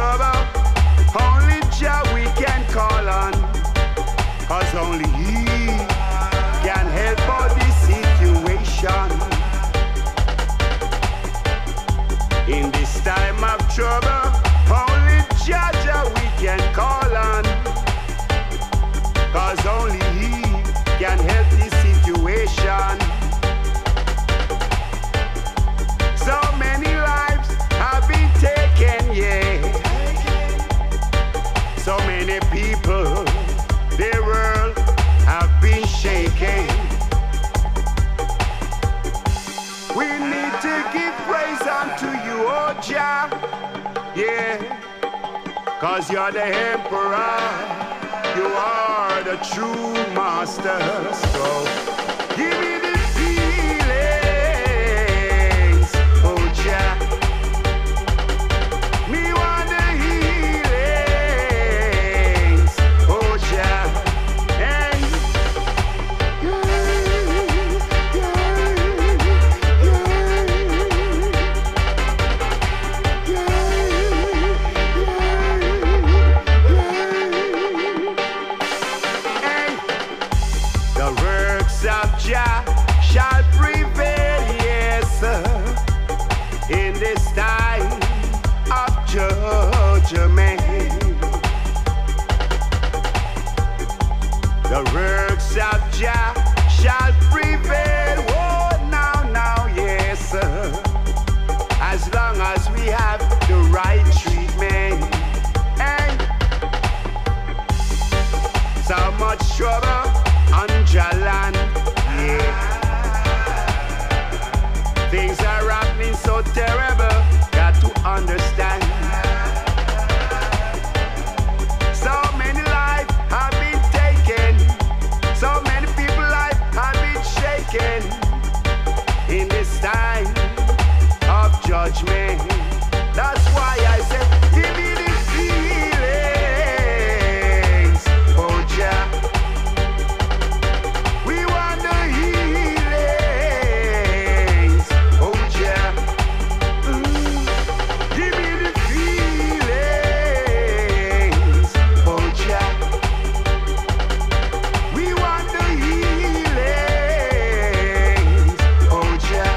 trouble, only Jah we can call on, 'cause only He can help out this situation. In this time of trouble, only Jah we can call on, 'cause only He can help this situation. So many lives have been taken, yeah. So many people, their world have been shaken. We need to give praise unto you, oh Jah, yeah. 'Cause you're the emperor, you are the true master. So give me the feelings, oh Jah. Me want the healings, oh Jah. Hey. The works of Jah shall prevail, yes, sir, in this time of judgment. The works of Jah shall prevail, oh, now, yes, sir, as long as we have the right treatment. And so much trouble on Jalan, yeah. Things are happening so terrible, got to understand. So many lives have been taken, so many people's lives have been shaken in this time of judgment. That's why I said, give me the feelings, oh Jah. We want the healings, oh Jah. Give me the feelings, oh Jah. We want the healings, oh Jah.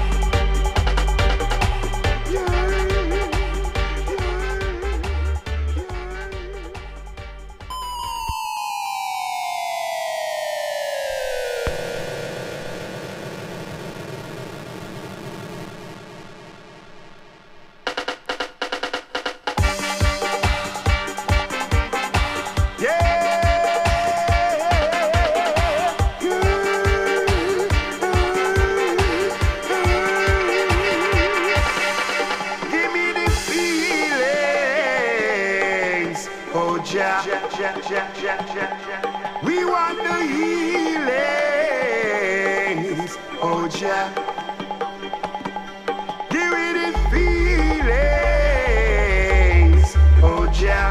Give me the feelings, oh Jah. We want the healings, oh Jah. Give me the feelings, oh Jah.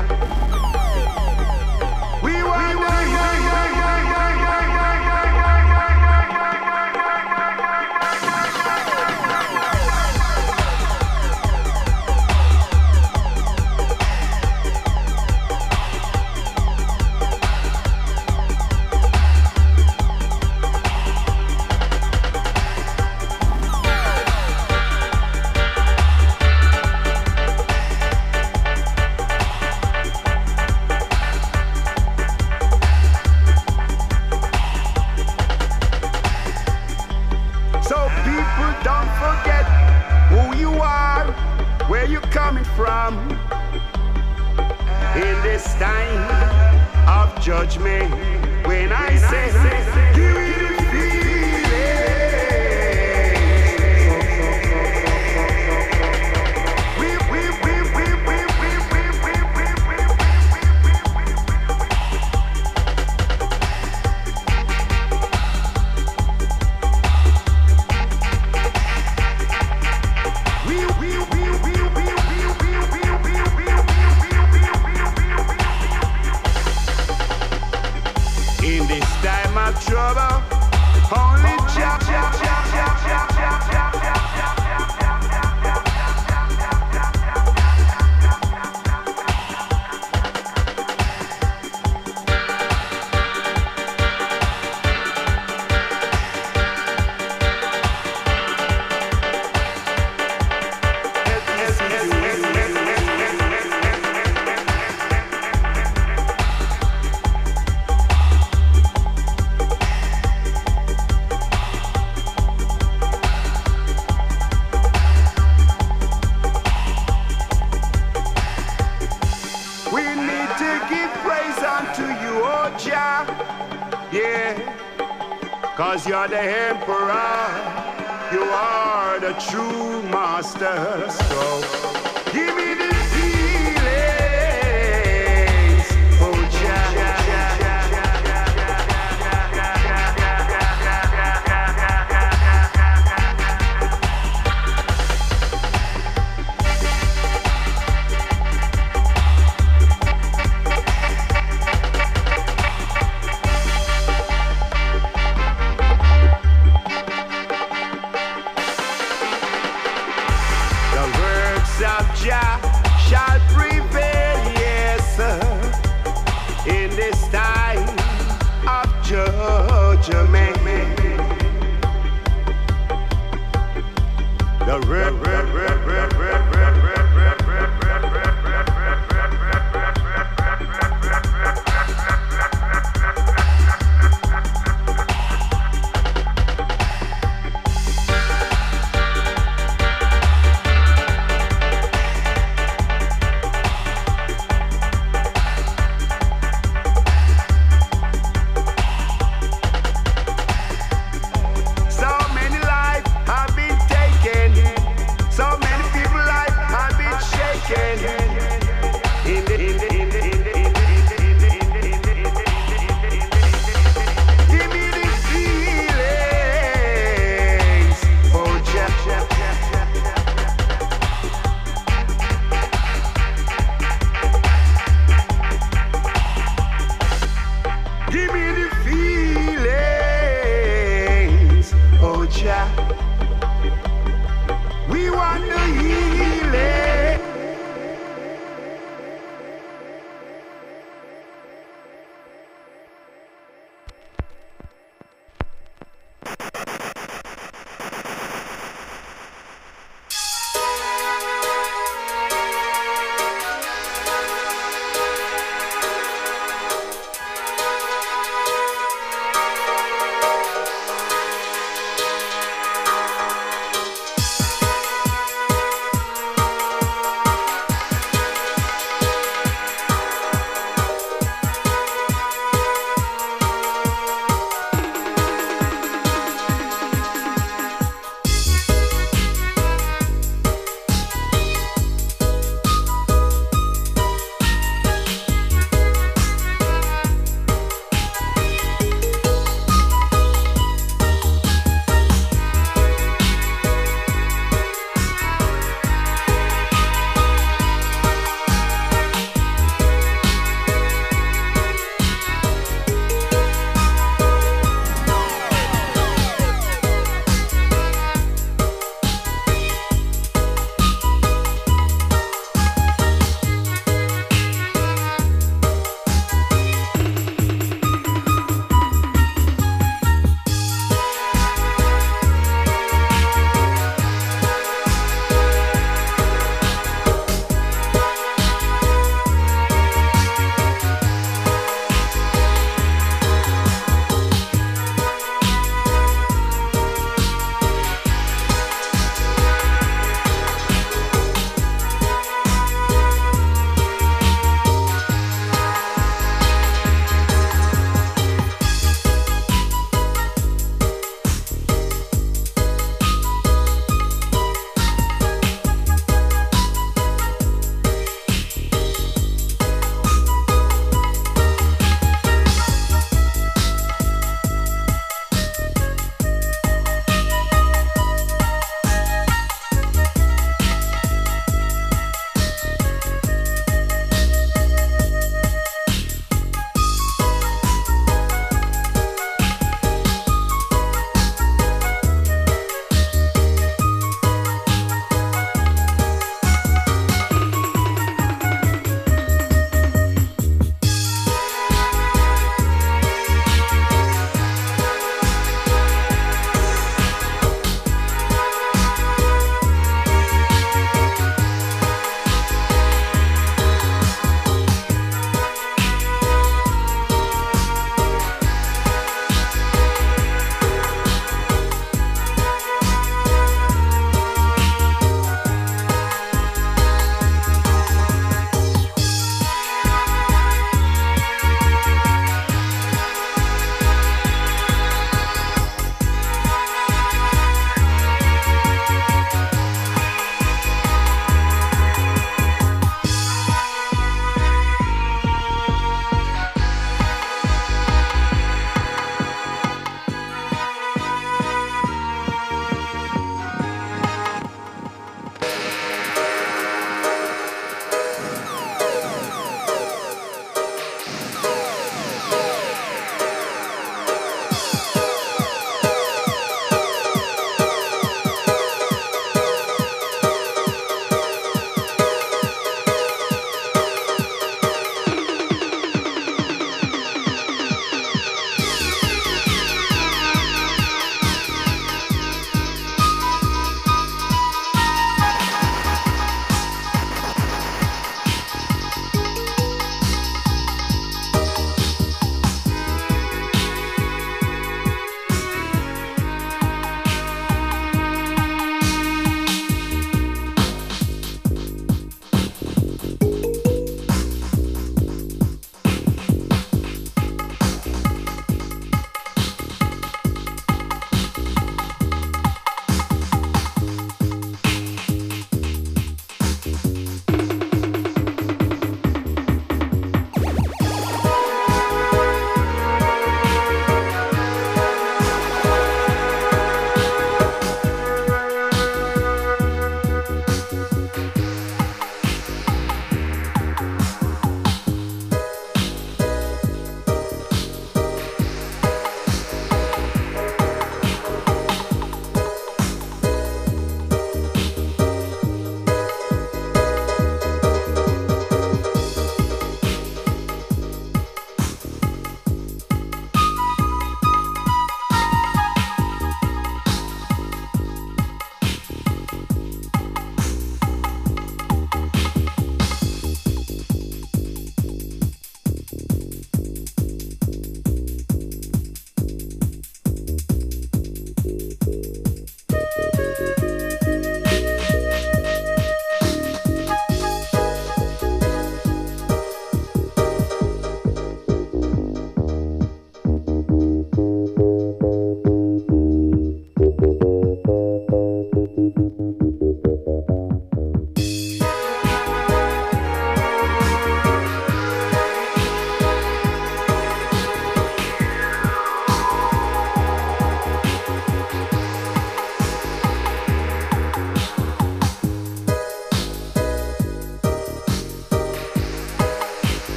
We want the So people, don't forget who you are, where you're coming from. In this time of judgment, when I say, give me the in this time of trouble, We need to give praise unto you, oh Jah. Yeah, 'cause you're the emperor. You are the true master. So give me the feelings, oh Jah.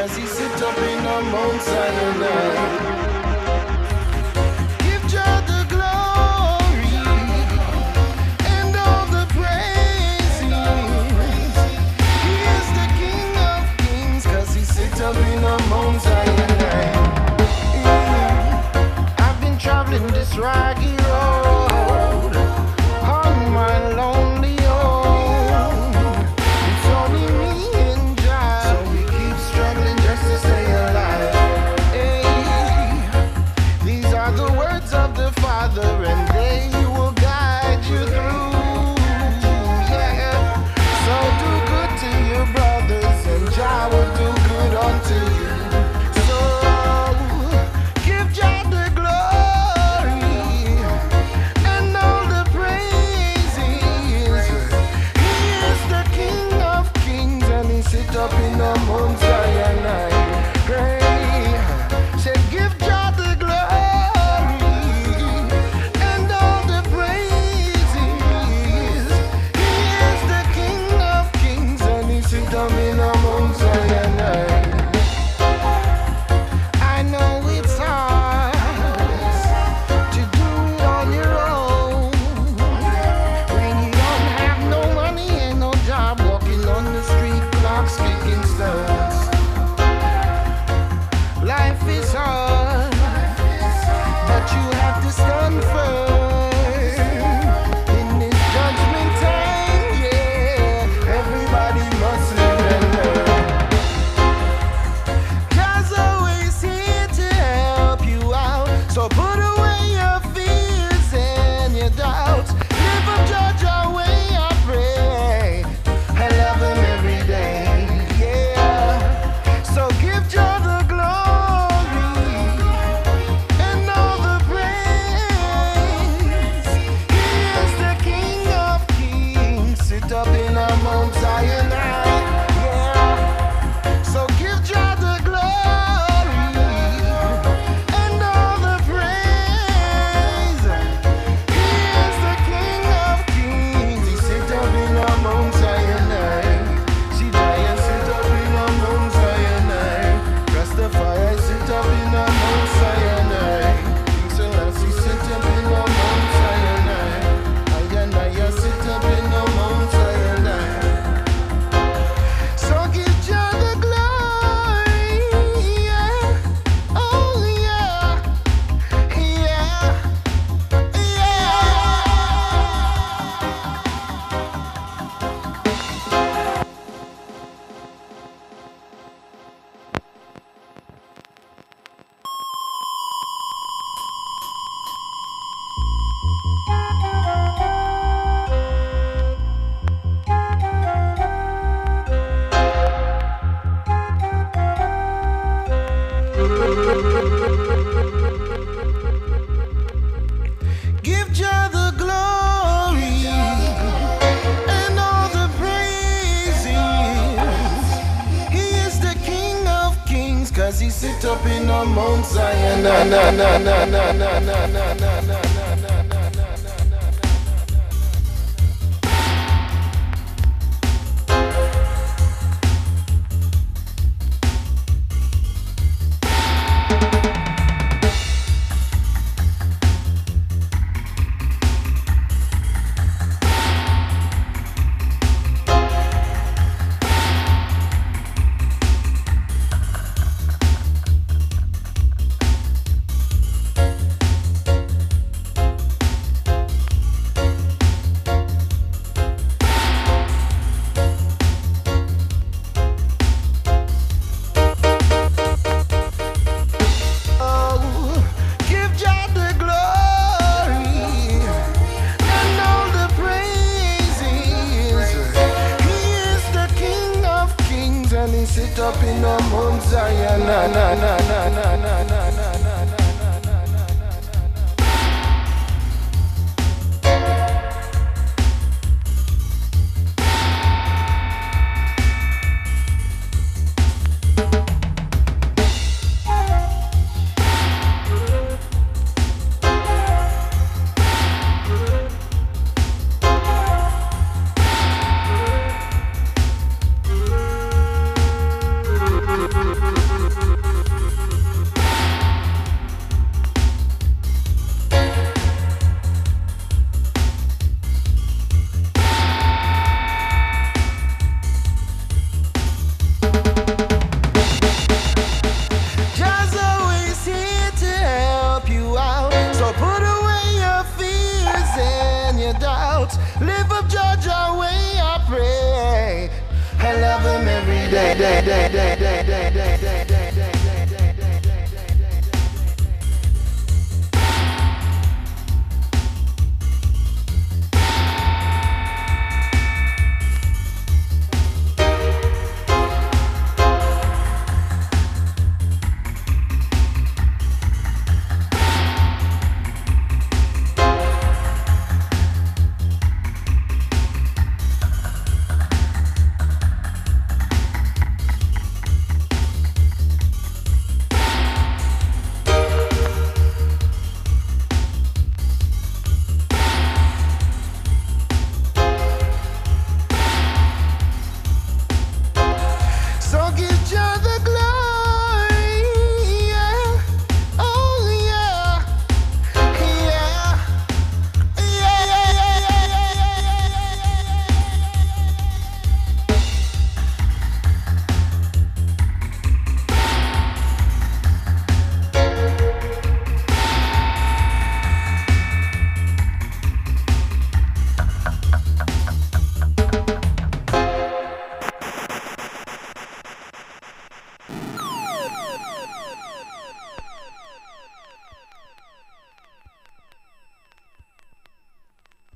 'cause he sit up in a Mount Sinai. Give Jah the glory and all the praises. He is the King of Kings, 'cause he sit up in a Mount Sinai. I've been traveling this rocky road on my lonely own. It's only me and Jah, so we keep struggling just to stay alive. Hey, these are the words of the Father, and they will guide you through. Yeah, so do good to your brothers, and Jah will do good unto you. So give Jah the glory and all the praises. He is the King of Kings, and he sit up in the Mount Zion. Pray, say give Jah the glory and all the praises. He is the King of Kings, and he sit up in the Mount Zion. I know it's hard to do it on your own when you don't have no money and no job, walking on the street, clocks kicking stones. Life is hard, but you have to stand firm in this judgment time. Yeah, everybody must live and learn. God's always here to help you out, so put away your fears and your doubts. Live up, judge our way, I pray. I love him every day. Yeah, so give Jah the glory and all the praise. He is the King of Kings, sit up in a Mount Zion. Yeah, so give Jah the glory and all the praise. He is the King of Kings. He sit up in a Mount Zion. See Zion sit up in a Mount Zion. Rastafari sit up in a Mount Zion. King Selassie sit up in a Mount Zion. I sit up in a Mount Zion. So give Jah the glory, yeah. Oh yeah, yeah, yeah. Give Jah the glory and all the praises. He is the King of Kings, 'cause he sit up in a Mount Zion. Na, na, na, na, na, na, na, na, na, na, na, na, na, na. Give Jah the glory and all the praises. He is the King of Kings, and he sit up in a Mount Zion. Na, na, na, na, na, na, na, na, na, na, na, na, na, day.